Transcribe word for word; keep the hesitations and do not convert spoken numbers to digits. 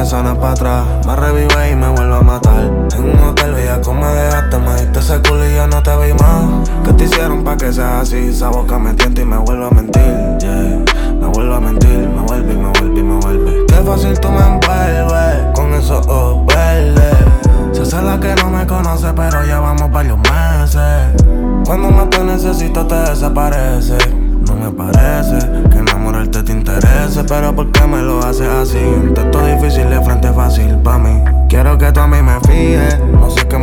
eso no es pa' atrás. Me revive y me vuelve a matar. En un hotel bellaco me dejaste, me diste ese culo y ya no te vi más. ¿Qué te hicieron pa' que seas así? Esa boca me tienta y me vuelve a mentir, yeah. Me vuelve a mentir, me vuelve y me vuelve y me vuelve. Qué fácil tú me envuelves con esos ojos verdes. Se hace la que no me conoce, pero llevamos varios meses. Cuando más te necesito te desaparece. No me parece que enamorarte te interese, pero ¿por qué me lo haces así? Un texto difícil de frente fácil pa' mí. Quiero que tú a mí me fijes, no sé qué